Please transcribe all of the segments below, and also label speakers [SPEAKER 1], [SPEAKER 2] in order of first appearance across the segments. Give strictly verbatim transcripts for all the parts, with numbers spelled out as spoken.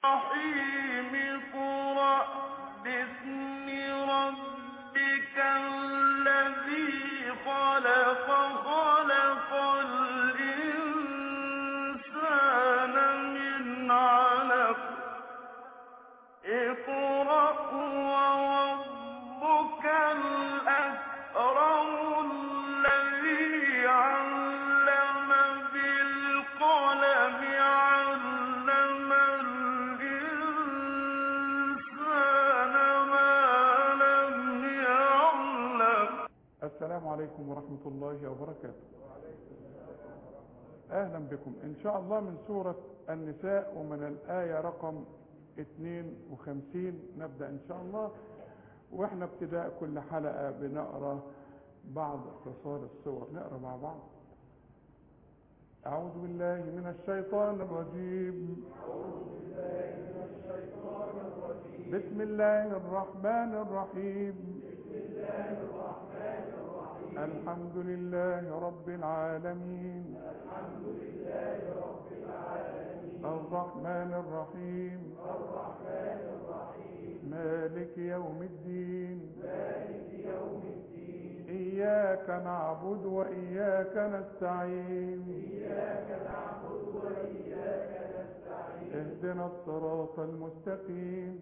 [SPEAKER 1] الرحيم اقرأ باسم ربك الذي خلق خلق الإنسان من علق اقرأ وربك الأكرم الذي علم بالقلم علم الإنسان ما لم يعلم.
[SPEAKER 2] السلام عليكم ورحمة الله وبركاته. أهلا بكم إن شاء الله من سورة النساء ومن الآية رقم اثنين وخمسين نبدأ إن شاء الله. وإحنا ابتداء كل حلقة بنقرأ بعض قصار السور. نقرأ مع بعض. أعوذ بالله من الشيطان الرجيم. بسم الله الرحمن الرحيم. الحمد لله رب العالمين. الرحمن الرحيم. مالك يوم الدين. إياك نعبد وإياك نستعين. اهدنا الصراط المستقيم.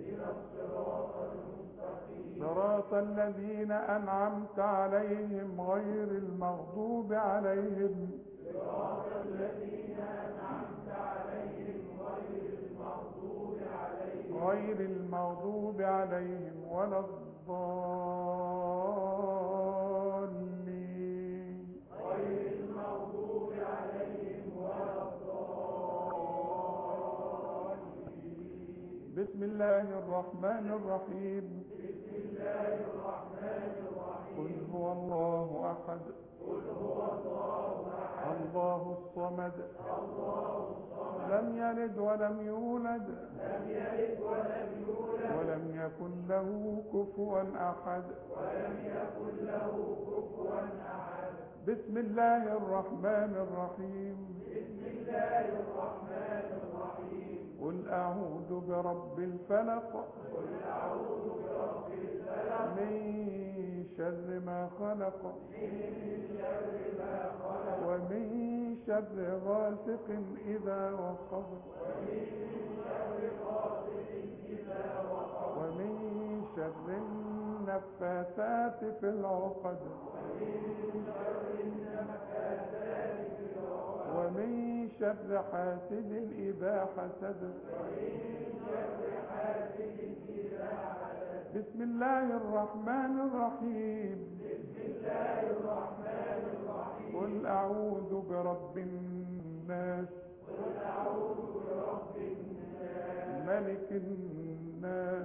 [SPEAKER 2] صراط الذين أنعمت عليهم غير المغضوب عليهم غير المغضوب عليهم ولا الضالين. بسم الله الرحمن الرحيم. قل هو الله أحد الله الصمد لم يلد ولم يولد ولم يكن له كفوا أحد. بسم الله الرحمن الرحيم. قل أعوذ برب الفلق من شر ما خلق ومن شر غاسق إذا وقب ومن شر النفاثات في العقد ومن شر حاسد إذا حسد. بسم الله الرحمن الرحيم. قل أعوذ برب الناس ملك الناس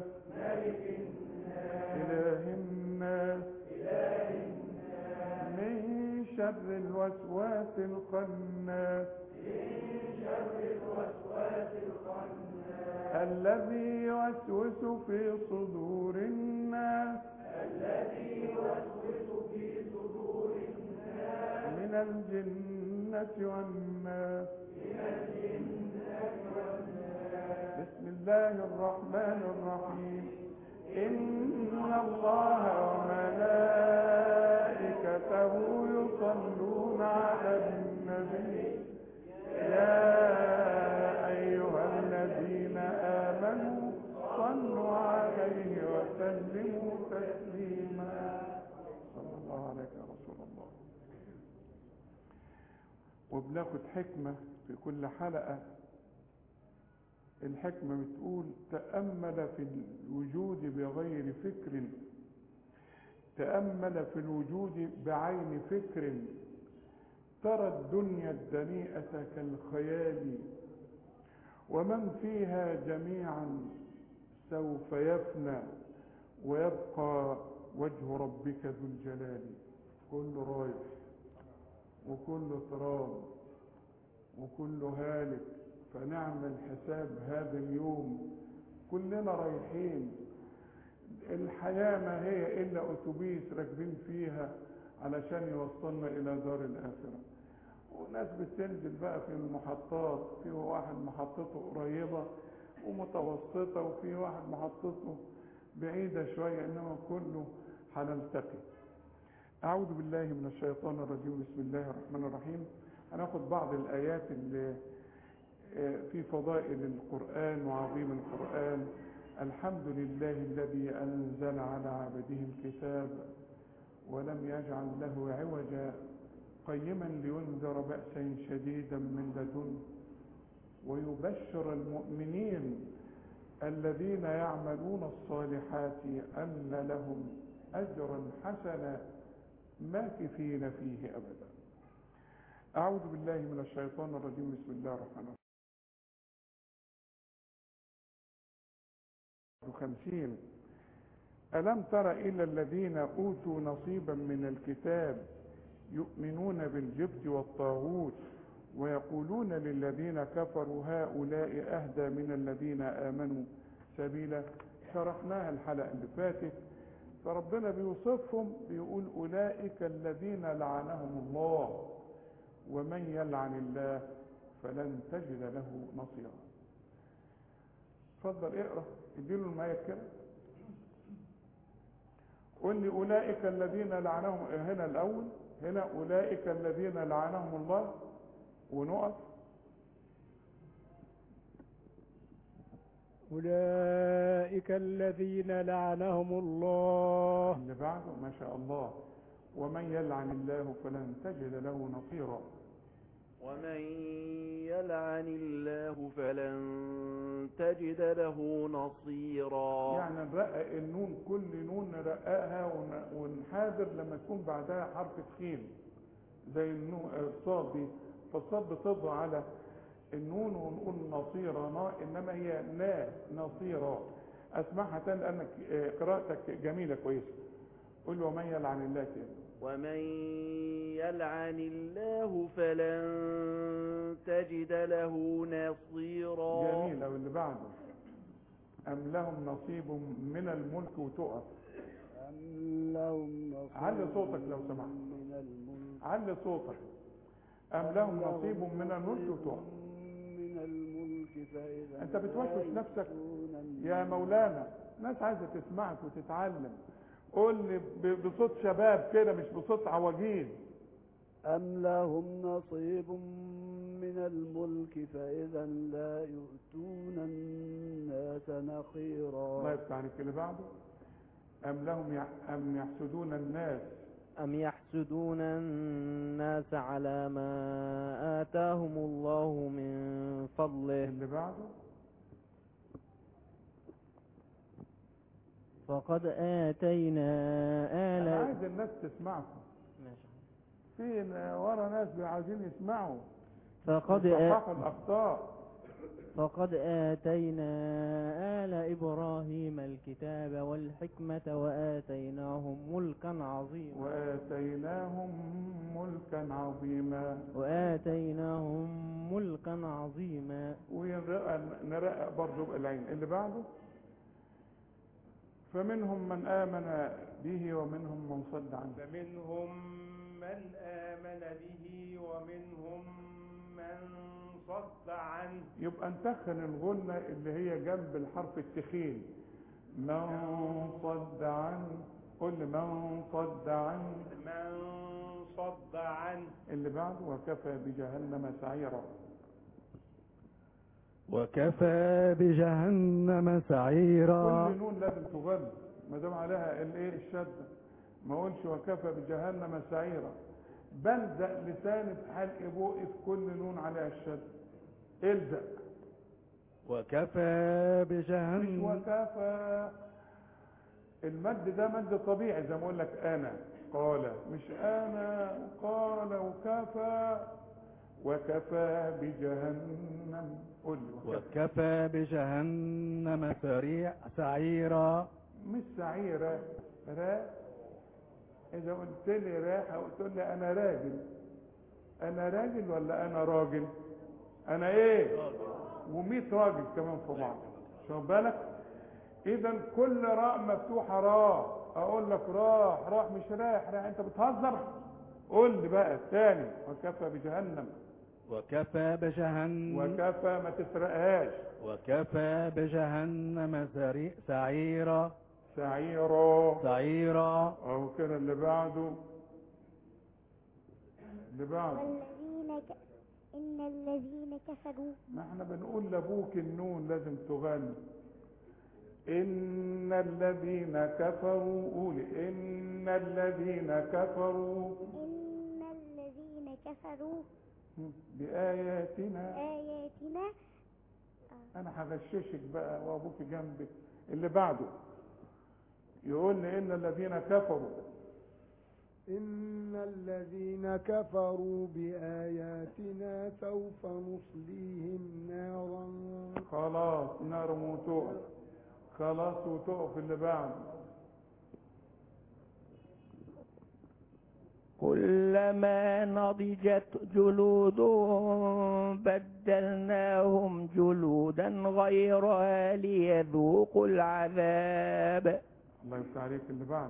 [SPEAKER 2] إله الناس من شر الوسواس الخناس الذي يوسوس في صدور الناس من الجنة والناس. بسم الله الرحمن الرحيم. إن الله وملائكته يصلون على النبي يا أيها الذين آمنوا صلوا عليه وسلموا تسليما. صلى الله عليك يا رسول الله. وبناخد حكمة في كل حلقة. الحكمة بتقول تأمل في الوجود بغير فكر تأمل في الوجود بعين فكر ترى الدنيا الدنيئة كالخيال ومن فيها جميعا سوف يفنى ويبقى وجه ربك ذو الجلال. كل رايح وكل تراب وكل هالك، فنعمل حساب هذا اليوم. كلنا رايحين. الحياة ما هي إلا أتوبيس راكبين فيها علشان يوصلنا إلى دار الآخرة. وناس بتنزل بقى في المحطات، في واحد محطته قريبة متوسطة وفي واحد محطته بعيدة شوية، إنما كله هنلتقي. أعوذ بالله من الشيطان الرجيم. بسم الله الرحمن الرحيم. هناخد بعض الآيات اللي في فضائل القرآن وعظيم القرآن. الحمد لله الذي أنزل على عبده الكتاب ولم يجعل له عوجا قيما لينذر بأسا شديدا من لدنه ويبشر المؤمنين الذين يعملون الصالحات أن لهم أجرا حسنا ماكثين فيه أبدا. أعوذ بالله من الشيطان الرجيم. بسم الله الرحمن الرحيم. خمسين. ألم تر إلى الذين أوتوا نصيبا من الكتاب يؤمنون بالجبت والطاغوت ويقولون للذين كفروا هؤلاء أهدى من الذين آمنوا سبيلا. شرحناها الحلقة اللي فاتت. فربنا بيوصفهم بيقول أولئك الذين لعنهم الله ومن يلعن الله فلن تجد له نصيرا. اتفضل اقرا، اديله المايك كده. قل لي أولئك الذين لعنهم. هنا الأول، هنا أولئك الذين لعنهم الله ونقف.
[SPEAKER 3] أولئك الذين لعنهم الله.
[SPEAKER 2] اللي بعده ما شاء الله. ومن يلعن الله فلن تجد له نصيرا.
[SPEAKER 4] ومن يلعن الله فلن تجد له نصيرا.
[SPEAKER 2] يعني نرقق النون، كل نون نرققها ونحاذر لما تكون بعدها حرف تخين زي النون الصاد دي. فالصاد بتضع على النون ونقول نصيرا، انما هي نا نصيرا. اسمعها تاني لانك قراءتك جميله كويسه. قل ومن يلعن الله كده.
[SPEAKER 4] ومن يلعن الله فلن تجد له نصيرا.
[SPEAKER 2] جميل. واللي بعده أم لهم نصيب من الملك وتقف.
[SPEAKER 3] أم لهم نصيب
[SPEAKER 2] علي صوتك لو سمحت.
[SPEAKER 3] من الملك.
[SPEAKER 2] علي صوتك. أم لهم نصيب من الملك وتقف.
[SPEAKER 3] من الملك فإذا
[SPEAKER 2] أنت بتوشوش نفسك يا مولانا. ناس عايزة تسمعك وتتعلم. قول لي بصوت شباب كده مش بصوت عواجيز.
[SPEAKER 3] أم لهم نصيب من الملك فإذا لا يؤتون الناس نقيرا.
[SPEAKER 2] الله يفتح عليك. اللي بعده أم لهم يح... أم يحسدون الناس.
[SPEAKER 5] أم يحسدون الناس على ما آتاهم الله من فضله.
[SPEAKER 2] اللي بعده
[SPEAKER 5] فقد آتينا آل.
[SPEAKER 2] أنا عايز الناس تسمعكم. في ورا ناس عايزين يسمعوا.
[SPEAKER 5] فقد
[SPEAKER 2] يصححوا الأخطاء.
[SPEAKER 5] فقد آتينا آل إبراهيم الكتاب والحكمة وآتيناهم ملكا عظيما.
[SPEAKER 2] وآتيناهم ملكا عظيما.
[SPEAKER 5] وآتيناهم ملكا عظيما.
[SPEAKER 2] ونرقق برضه العين. اللي بعده فمنهم من آمن به ومنهم من صد عنه.
[SPEAKER 6] فمنهم من آمن به ومنهم من صد عنه.
[SPEAKER 2] يبقى نتخن الغنة اللي هي جنب الحرف التخين. من صد عنه. قل من صد عنه.
[SPEAKER 6] من صد عنه.
[SPEAKER 2] اللي بعده وكفى بجهنم سعيرا.
[SPEAKER 3] وكفى بجهنم سعيرا.
[SPEAKER 2] كل نون لازم تغن ما دام عليها الايه الشده. ما اقولش وكفى بجهنم سعيرا. بلزق لساني في حلق بوقي في كل نون عليها الشده. الزق.
[SPEAKER 3] وكفى بجهنم.
[SPEAKER 2] مش وكفى. المد ده مد طبيعي زي ما اقول لك انا قال، مش انا قال. وكفى وكفى بجهنم. قل وكفى.
[SPEAKER 3] وكفى بجهنم سريع سعيرا.
[SPEAKER 2] مش سعيرة. را. إذا قلت لي راحة وتقول لي أنا راجل. أنا راجل ولا أنا راجل؟ أنا إيه؟ وميت راجل كمان في بعض. شوف بالك؟ إذا كل راء مفتوحة راء. أقول لك راح راح مش راح راح. أنت بتهزر؟ قول لي بقى الثاني. وكفى بجهنم.
[SPEAKER 3] وكفى بجهنم.
[SPEAKER 2] وكفى ما تسرقهاش.
[SPEAKER 3] وكفى بجهنم سري- سعيرا
[SPEAKER 2] سعيرا.
[SPEAKER 3] سعيرا
[SPEAKER 2] أو كده اللي بعده اللي بعده
[SPEAKER 7] والذين ك... إن الذين كفروا
[SPEAKER 2] ما احنا بنقول لابوك النون لازم تغني. إن الذين كفروا قولي إن الذين كفروا
[SPEAKER 7] إن الذين كفروا
[SPEAKER 2] بآياتنا.
[SPEAKER 7] آياتنا
[SPEAKER 2] أنا هغششك بقى وأبوك جنبك. اللي بعده يقول لي إن الذين كفروا
[SPEAKER 8] إن الذين كفروا بآياتنا سوف نصليهم نارا.
[SPEAKER 2] خلاص نار وتقف. خلاص وتقف. اللي بعده
[SPEAKER 9] كلما نضجت جلودهم بدلناهم جلودا غيرها ليذوقوا العذاب.
[SPEAKER 2] الله يفتح عليك. اللي بعده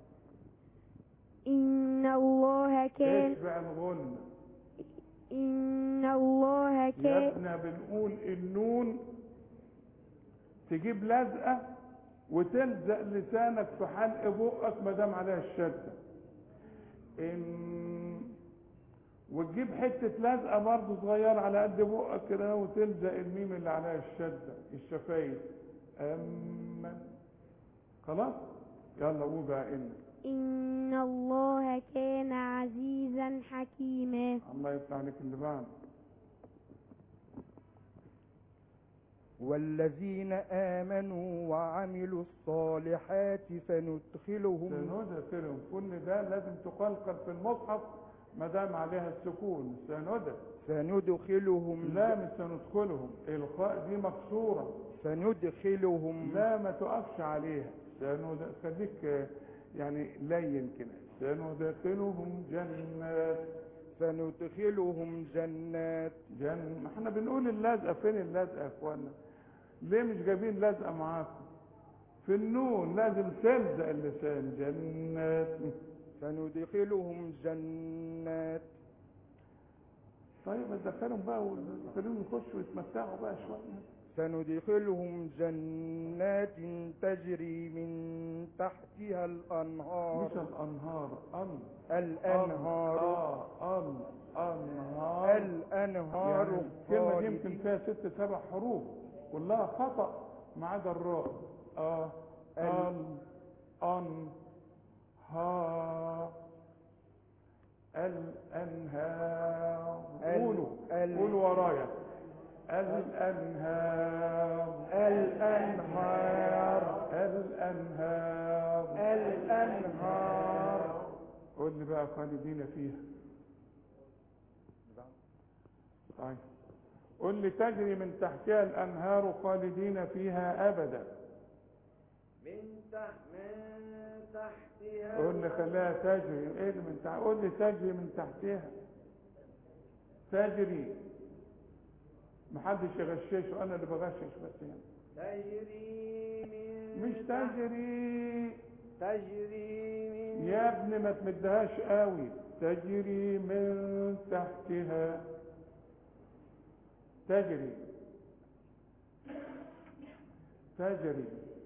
[SPEAKER 7] إن الله كان
[SPEAKER 2] اتبع الغنى.
[SPEAKER 7] إن الله
[SPEAKER 2] يا
[SPEAKER 7] كان
[SPEAKER 2] ابني بنقول النون تجيب لزقة وتلزق لسانك في حلق بقك ما دام عليها الشدة. إن وتجيب حتة لزقة برضه صغيرة على قد بقك كده وتلزق الميم اللي عليها الشدة الشفايف. أما خلاص يلا قول بقى. إن
[SPEAKER 7] إن الله كان عزيزا حكيما.
[SPEAKER 2] الله يفتح عليك. اللي بعده
[SPEAKER 9] والذين آمنوا وعملوا الصالحات سندخلهم
[SPEAKER 2] سندخلهم. كل ده لازم تقلقل في المصحف ما دام عليها السكون. سندخل.
[SPEAKER 9] سندخلهم
[SPEAKER 2] لا مش سندخلهم. الخاء دي مكسورة.
[SPEAKER 9] سندخلهم
[SPEAKER 2] لا ما تقفش عليها. سند... خليك يعني لين كده. سندخلهم جنات.
[SPEAKER 9] سندخلهم جنات
[SPEAKER 2] جن ما احنا بنقول اللزقة. فين اللزقة يا اخوانا؟ ليه مش جايبين لزقة معاكم؟ في النون لازم تلزق اللسان. جنات.
[SPEAKER 9] سندخلهم جنات.
[SPEAKER 2] طيب ادخلهم بقى وخليهم يخشوا يتمتعوا بقى شوية.
[SPEAKER 9] سندخلهم جنات تجري من تحتها الأنهار.
[SPEAKER 2] مش الأنهار. أن
[SPEAKER 9] الأنهار.
[SPEAKER 2] آه أن أنهار.
[SPEAKER 9] الأنهار.
[SPEAKER 2] يعني الكلمة دي يمكن فيها ست سبع حروف كلها خطأ ما عدا الراء. آه أن أن ها الأنهار. قولوا قولوا ورايا. الأنهار.
[SPEAKER 9] الأنهار.
[SPEAKER 2] الأنهار.
[SPEAKER 9] الأنهار.
[SPEAKER 2] قول لي بقى خالدين فيها. طيب قول لي تجري من تحتها الأنهار خالدين فيها أبدا.
[SPEAKER 4] من تحت من تحتها.
[SPEAKER 2] قول لي خليها تجري. ايه اللي من تحت؟ قول لي تجري من تحتها. تجري. محدش يغششه. انا اللي بغشش بس يعني.
[SPEAKER 4] تجري من
[SPEAKER 2] مش تجري.
[SPEAKER 4] تجري من
[SPEAKER 2] يا ابني ما تمدهاش قوي. تجري من تحتها. تجري. تجري.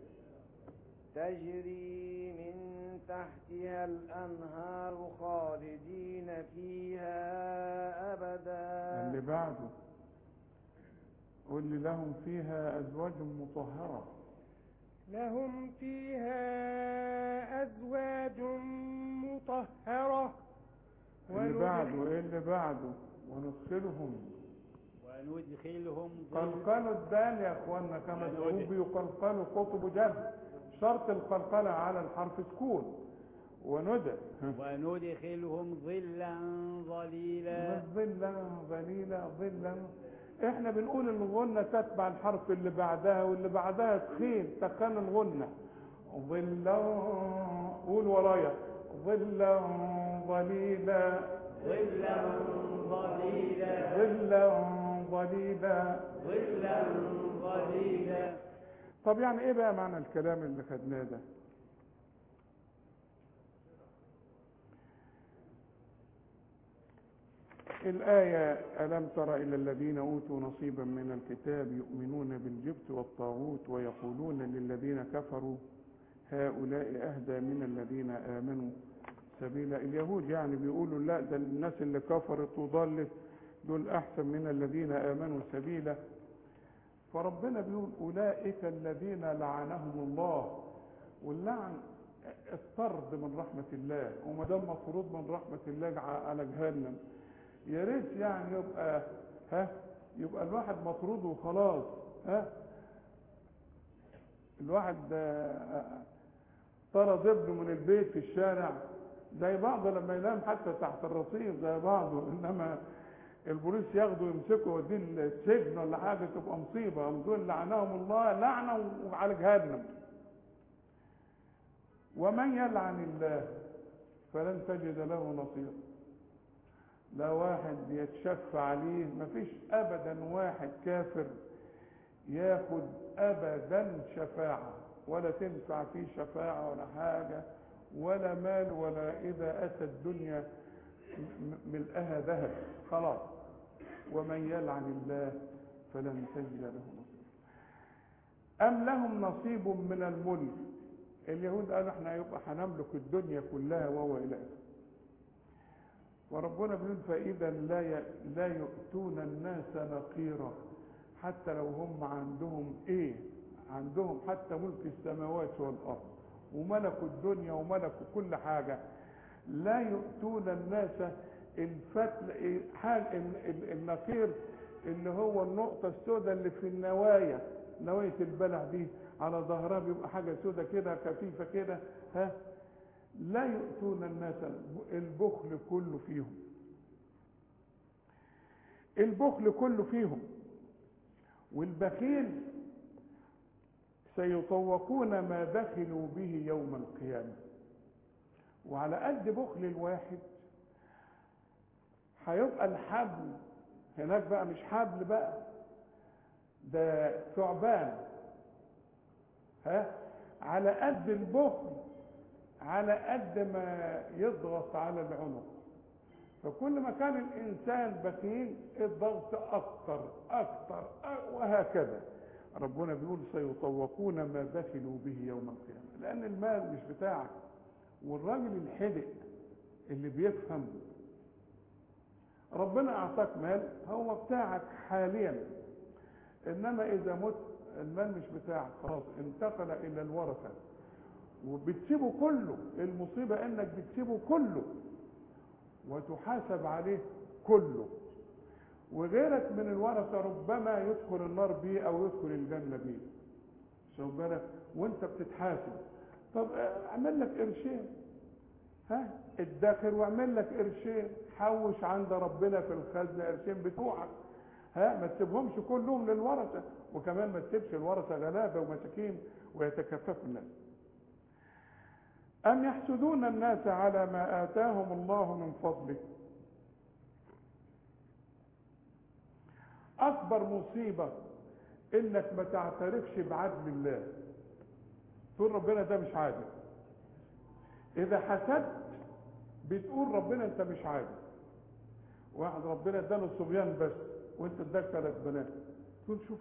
[SPEAKER 4] تجري من تحتها الأنهار خالدين فيها أبدا.
[SPEAKER 2] اللي بعده قل لي لهم فيها أزواج مطهرة.
[SPEAKER 6] لهم فيها أزواج مطهرة.
[SPEAKER 2] اللي بعده ايه اللي بعده؟ وندخلهم
[SPEAKER 3] وندخلهم
[SPEAKER 2] قلقلوا الدال يا اخوانا كما الشعوب يقلقلوا قطب جد. شرط القلقلة على الحرف سكون. وندى
[SPEAKER 3] وندخلهم ظلا ظليلا.
[SPEAKER 2] ظلا ظليلا. ظلا. احنا بنقول ان الغنة تتبع الحرف اللي بعدها واللي بعدها تخين تخان الغنة. ظلا. قول ورايا. ظلا ظليلا.
[SPEAKER 3] ظلا ظليلا.
[SPEAKER 2] ظلا ظليلا.
[SPEAKER 3] ظلا ظليلا.
[SPEAKER 2] طب يعني ايه بقى معنى الكلام اللي خدناه ده؟ الآية ألم تر إلى الذين أوتوا نصيبا من الكتاب يؤمنون بالجبت والطاغوت ويقولون للذين كفروا هؤلاء أهدى من الذين آمنوا سبيلا. اليهود يعني بيقولوا لا، ده الناس اللي كفرت وضلت دول أحسن من الذين آمنوا سبيلا. فربنا بيقول أولئك الذين لعنهم الله، واللعن الطرد من رحمة الله، وما دام مطرود من رحمة الله على جهنم. يا ريت يعني يبقى ها يبقى الواحد مطرود وخلاص. ها الواحد طرد ابنه من البيت في الشارع زي بعضه لما ينام حتى تحت الرصيف زي بعضه، انما البوليس ياخده يمسكه ويوديه السجن ولا حاجه تبقى مصيبه. دول لعنهم الله لعنه وعلى جهنم. ومن يلعن الله فلن تجد له نصير. لا واحد يتشفع عليه، مفيش ابدا واحد كافر ياخد ابدا شفاعه، ولا تنفع فيه شفاعه ولا حاجه ولا مال، ولا اذا اتى الدنيا ملئها ذهب خلاص. ومن يلعن الله فلن تجد له نصير. ام لهم نصيب من الملك. اليهود قالوا احنا يبقى هنملك الدنيا كلها وهو اله. وربنا بيقول فاذا لا لا يؤتون الناس نقيرا، حتى لو هم عندهم ايه، عندهم حتى ملك السماوات والارض وملكوا الدنيا وملكوا كل حاجه، لا يؤتون الناس الفتل حال النقير اللي هو النقطه السوداء اللي في النوايا، نوايه البلع دي على ظهرها بيبقى حاجه سوداء كده خفيفه كده. ها لا يؤتون الناس، البخل كله فيهم، البخل كله فيهم. والبخيل سيطوقون ما بخلوا به يوم القيامة. وعلى قد بخل الواحد هيبقى الحبل هناك بقى مش حبل بقى، ده ثعبان. ها على قد البخل على قد ما يضغط على العنق. فكل ما كان الانسان بخيل الضغط اكتر اكتر وهكذا. ربنا بيقول سيطوقون ما بخلوا به يوم القيامه، لان المال مش بتاعك. والراجل الحدق اللي بيفهم ربنا اعطاك مال هو بتاعك حاليا، انما اذا مت المال مش بتاعك خلاص، انتقل الى الورثه وبتسيبه كله. المصيبه انك بتسيبه كله وتحاسب عليه كله. وغيرك من الورثه ربما يدخل النار بيه او يدخل الجنه بيه، شوف بالك وانت بتتحاسب. طب اعمل لك قرشين، ها ادخر واعمل لك قرشين، حوش عند ربنا في الخزنه قرشين بتوعك، ها ما تسيبهمش كلهم للورثه. وكمان ما تسيبش الورثه غلابه ومساكين ويتكففوا الناس. أم يحسدون الناس على ما آتاهم الله من فضله. أكبر مصيبة إنك ما تعترفش بعدل الله، تقول ربنا ده مش عادل. إذا حسدت بتقول ربنا أنت مش عادل. واحد ربنا اداله صبيان بس وأنت اداك ثلاث بنات، تقول شوف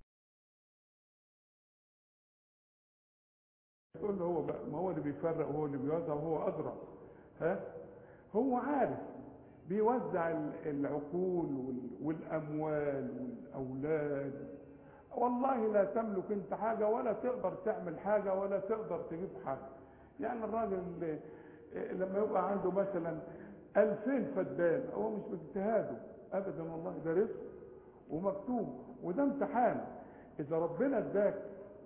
[SPEAKER 2] تقول له هو بقى، ما هو اللي بيفرق وهو اللي بيوزع وهو أدرى. ها هو عارف بيوزع العقول والأموال والأولاد. والله لا تملك انت حاجة ولا تقدر تعمل حاجة ولا تقدر تجيب حاجة. يعني الراجل اللي لما يبقى عنده مثلا ألفين فدان هو مش باجتهاده أبدا، والله ده رزق ومكتوب وده امتحان. إذا ربنا اداك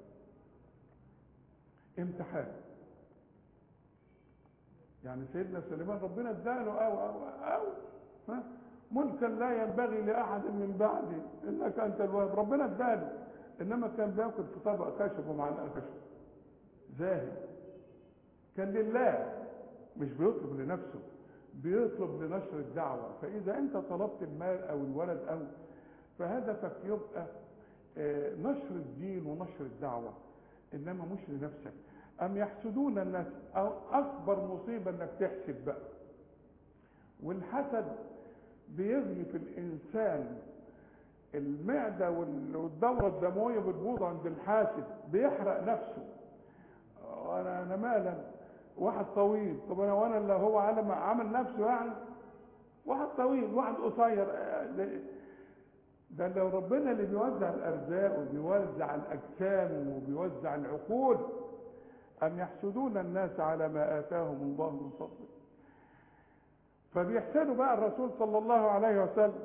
[SPEAKER 2] امتحان، يعني سيدنا سليمان ربنا اداله او او او ها ملكا لا ينبغي لاحد من بعدي انك انت الوهاب. ربنا اداله، انما كان بياكل في طبق خشب ومعلقه خشب زاهد. كان لله مش بيطلب لنفسه، بيطلب لنشر الدعوه. فاذا انت طلبت المال او الولد او فهدفك يبقى نشر الدين ونشر الدعوه، انما مش لنفسك. ام يحسدون الناس، او اكبر مصيبه انك تحسد بقى. والحسد بيغلي في الانسان المعده وال- والدوره الدمويه بتبوظ عند الحاسد، بيحرق نفسه. وانا انا مالا واحد طويل، طب انا وانا اللي هو عمل عمل نفسه يعني؟ واحد طويل واحد قصير، ده- ده لو ربنا اللي بيوزع الارزاق وبيوزع الاجسام وبيوزع العقول. ام يحسدون الناس على ما اتاهم الله من فضله. فبيحسدوا بقى الرسول صلى الله عليه وسلم.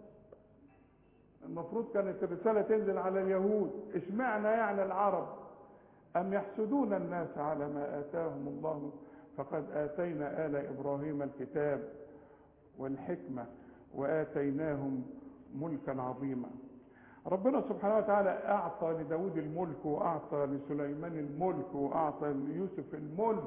[SPEAKER 2] المفروض كانت الرساله تنزل على اليهود، اشمعنى يعني العرب؟ ام يحسدون الناس على ما اتاهم الله فقد اتينا ال ابراهيم الكتاب والحكمه واتيناهم ملكا عظيما. ربنا سبحانه وتعالى اعطى لداود الملك واعطى لسليمان الملك واعطى ليوسف الملك.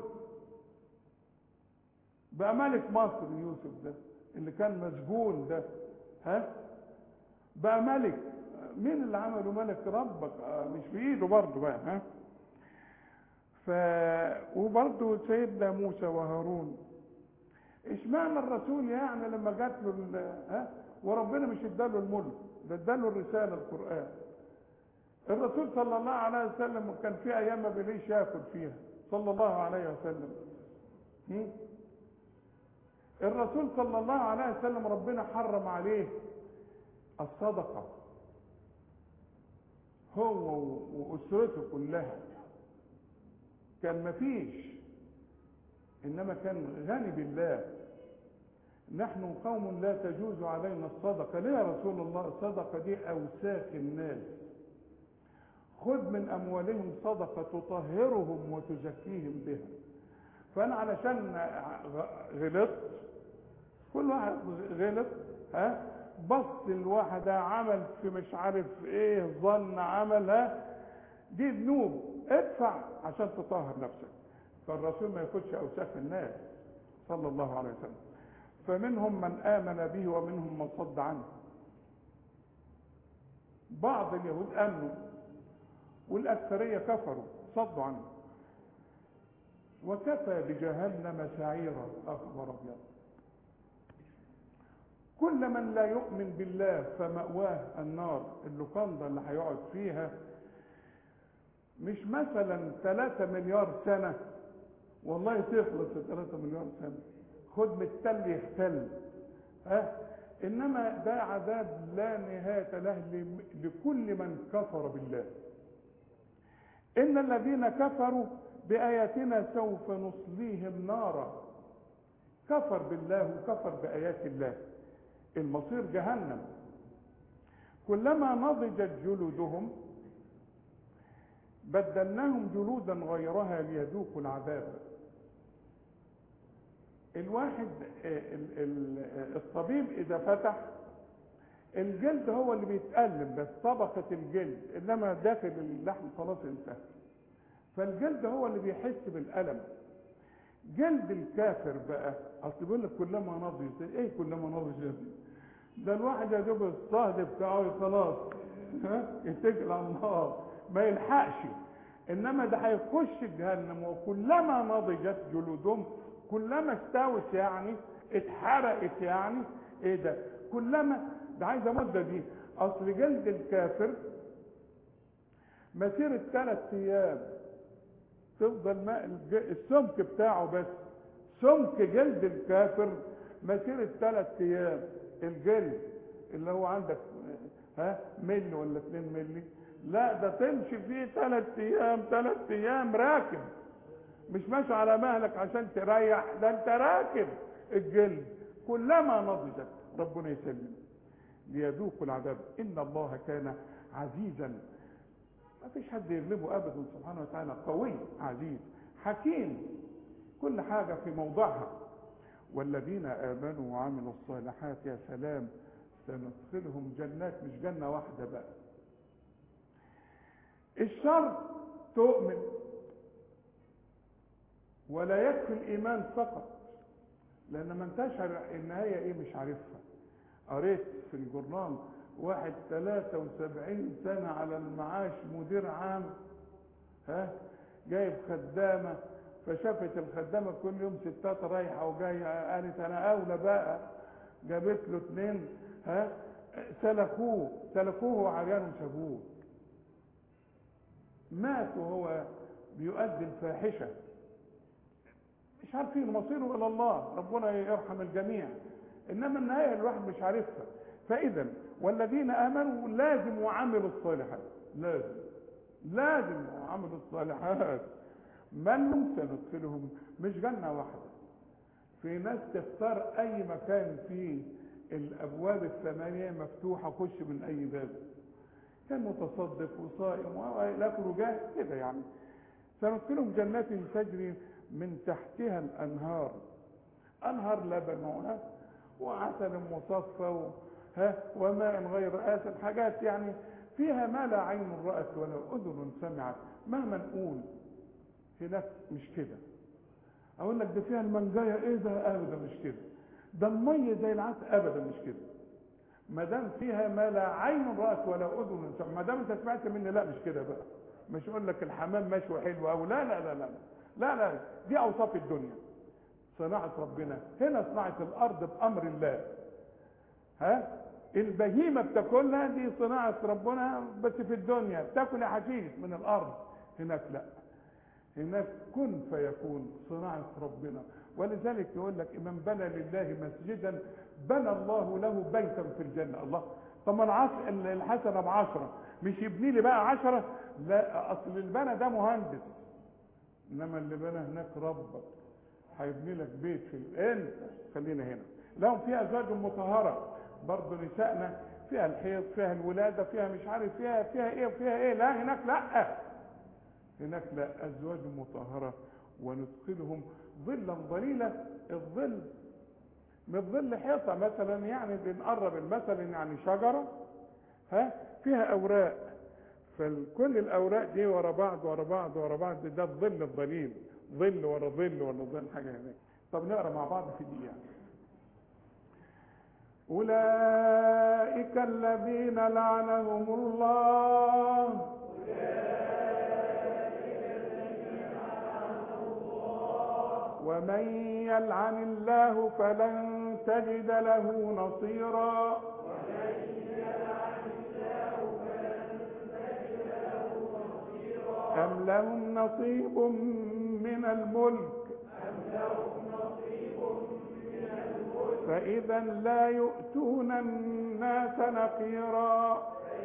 [SPEAKER 2] بقى ملك مصر يوسف ده اللي كان مسجون ده، ها بقى ملك. مين اللي عمله ملك؟ ربك، آه مش في ايده برضه بقى. ها ف وبرضه سيدنا موسى وهارون. اشمعنى الرسول يعني لما جات له ال- ها وربنا مش اداله الملك، ده اداله الرساله القران. الرسول صلى الله عليه وسلم كان في ايام ما بيلاقيش ياكل فيها صلى الله عليه وسلم. هم؟ الرسول صلى الله عليه وسلم ربنا حرم عليه الصدقه هو واسرته كلها، كان مفيش، انما كان غني بالله. نحن قوم لا تجوز علينا الصدقه. ليه يا رسول الله؟ الصدقه دي اوساخ الناس، خذ من اموالهم صدقه تطهرهم وتزكيهم بها. فانا علشان غلطت، كل واحد غلط، ها بص الواحده عمل في مش عارف ايه، ظن عمل، ها دي ذنوب، ادفع عشان تطهر نفسك. فالرسول ما ياخدش اوساخ الناس صلى الله عليه وسلم. فمنهم من آمن به ومنهم من صد عنه. بعض اليهود آمنوا والأكثرية كفروا صدوا عنه. وكفى بجهنم سعيرا. أخبر أبيض. كل من لا يؤمن بالله فمأواه النار، اللوكاندا اللي هيقعد فيها مش مثلا ثلاثة مليار سنة، والله تخلص ثلاثة مليار سنة، خد من التل يختل، ها انما ده عذاب لا نهايه له لكل من كفر بالله. ان الذين كفروا باياتنا سوف نصليهم نارا. كفر بالله وكفر بايات الله، المصير جهنم. كلما نضجت جلودهم بدلناهم جلودا غيرها ليذوقوا العذاب. الواحد الطبيب اذا فتح الجلد هو اللي بيتألم بس، طبقة الجلد، انما داخل اللحم خلاص انتهى. فالجلد هو اللي بيحس بالألم. جلد الكافر بقى، اصل بيقول لك كلما نضج، ايه كلما نضج؟ ده الواحد يا دوب الصهد بتاعه خلاص ها يتكل على النار ما يلحقش، انما ده هيخش جهنم. وكلما نضجت جلودهم، كلما استوت يعني اتحرقت يعني ايه ده، كلما ده عايزه مده دي. اصل جلد الكافر مسيره ثلاث ايام تفضل ما السمك بتاعه بس، سمك جلد الكافر مسيره ثلاث ايام. الجلد اللي هو عندك ها ملي ولا اتنين ملي، لا ده تمشي فيه ثلاث ايام، ثلاث ايام راكب، مش ماشي على مهلك عشان تريح، ده انت راكب الجلد. كلما نضجت، ربنا يسلم، ليذوقوا العذاب. ان الله كان عزيزا، ما فيش حد يغلبه ابدا سبحانه وتعالى، قوي عزيز حكيم، كل حاجه في موضعها. والذين امنوا وعملوا الصالحات يا سلام سندخلهم جنات، مش جنه واحده بقى. الشرط تؤمن، ولا يكفي الايمان فقط، لان ما انتش النهايه ايه مش عارفها. قريت في الجورنال واحد ثلاثة وسبعين سنة على المعاش، مدير عام، ها جايب خدامة، فشافت الخدامة كل يوم ستات رايحة وجاية، قالت انا اولى بقى جابت له اتنين ها سلكوه سلكوه عريان وشافوه، مات وهو بيؤدي الفاحشه، مش عارفين مصيره الى الله، ربنا يرحم الجميع، انما النهايه الواحد مش عارفها. فاذا والذين امنوا لازم وعملوا الصالحات، لازم لازم وعملوا الصالحات من هم سندخلهم، مش جنه واحده. في ناس تختار اي مكان فيه الابواب الثمانيه مفتوحه، خش من اي باب، كان متصدق وصائم والى اخره جاه كده يعني. سندخلهم جنات تجري من تحتها الانهار، انهار لبن وها وعسل مصفى و- ها وماء غير آسن، حاجات يعني فيها ما لا عين رأت ولا أذن سمعت. مهما نقول هناك مش كده، اقول لك ده فيها المنجايه، ايه ده؟ ابدا مش كده. ده الميه زي العسل، ابدا مش كده. ما دام فيها ما لا عين رأت ولا اذن سمعت، ما دام انت سمعت مني لا مش كده بقى. مش اقول لك الحمام مشوي حلو او لا لا لا لا لا لا، دي اوصاف الدنيا، صناعه ربنا. هنا صناعه الارض بامر الله، ها البهيمه بتاكلها دي صناعه ربنا، بس في الدنيا بتاكل حشيش من الارض، هناك لا، هناك كن فيكون صناعه ربنا. ولذلك يقول لك من بنى لله مسجدا بنى الله له بيتا في الجنه. الله، طب ما العصر الحسنه بعشره، مش يبني لي بقى عشره؟ لا، اصل البنا ده مهندس، انما اللي بنى هناك ربك هيبني لك بيت في ال- انت خلينا هنا. لهم فيها ازواج مطهره، برضه نسائنا فيها الحيض، فيها الولاده، فيها مش عارف فيها فيها ايه وفيها ايه. لا هناك لا، هناك لا، ازواج مطهره وندخلهم ظلا ظليلا. الظل من ظل حيطه مثلا، يعني بنقرب المثل يعني شجره ها فيها اوراق، فكل الاوراق دي ورا بعض ورا بعض ورا بعض، ده الظل الظليل، ظل ورا ظل ورا ظل، حاجه هناك. طب نقرا مع بعض في دقيقه. اولئك الذين لعنهم الله ومن يلعن الله فلن تجد له نصيرا. أم لهم نصيب من الملك فإذا لا يؤتون الناس نقيرا.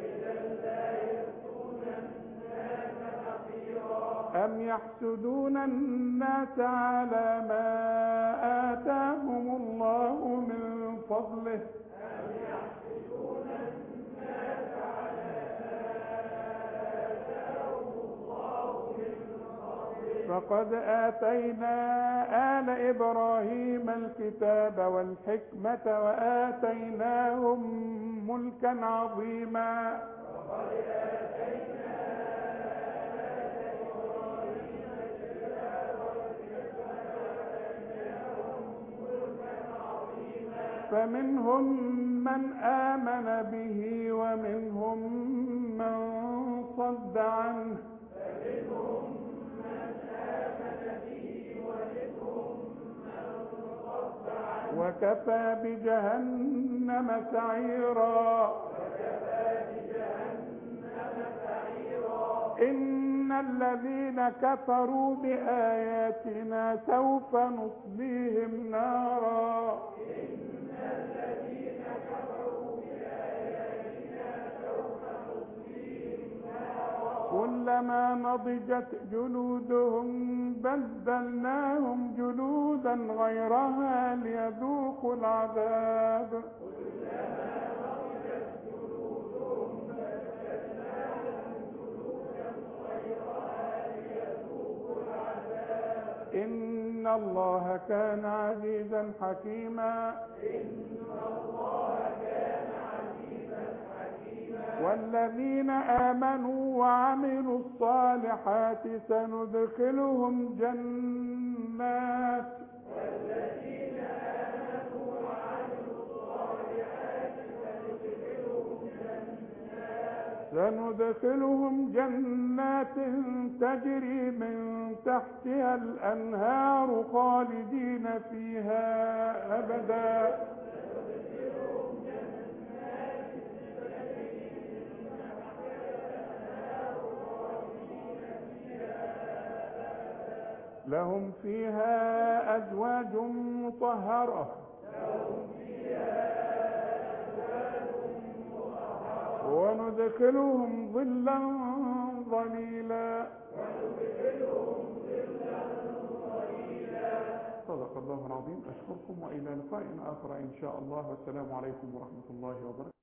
[SPEAKER 2] أم يحسدون الناس على ما آتاهم الله من فضله فقد آتينا آل إبراهيم الكتاب والحكمة وآتيناهم ملكا عظيما. فمنهم من آمن به ومنهم من صد عنه وكفى بجهنم سعيرا. إن الذين كفروا بآياتنا سوف نصليهم نارا كلما نضجت جلودهم بدلناهم جلودا غيرها ليذوقوا العذاب. إن الله كان عزيزا حكيما. والذين آمنوا وعملوا الصالحات سندخلهم جنات سندخلهم جنات تجري من تحتها الأنهار خالدين فيها أبدا لهم فيها أزواج مطهرة وندخلهم ظلا ظليلا. صدق الله العظيم. أشكركم وإلى لقاء آخر إن شاء الله، والسلام عليكم ورحمة الله وبركاته.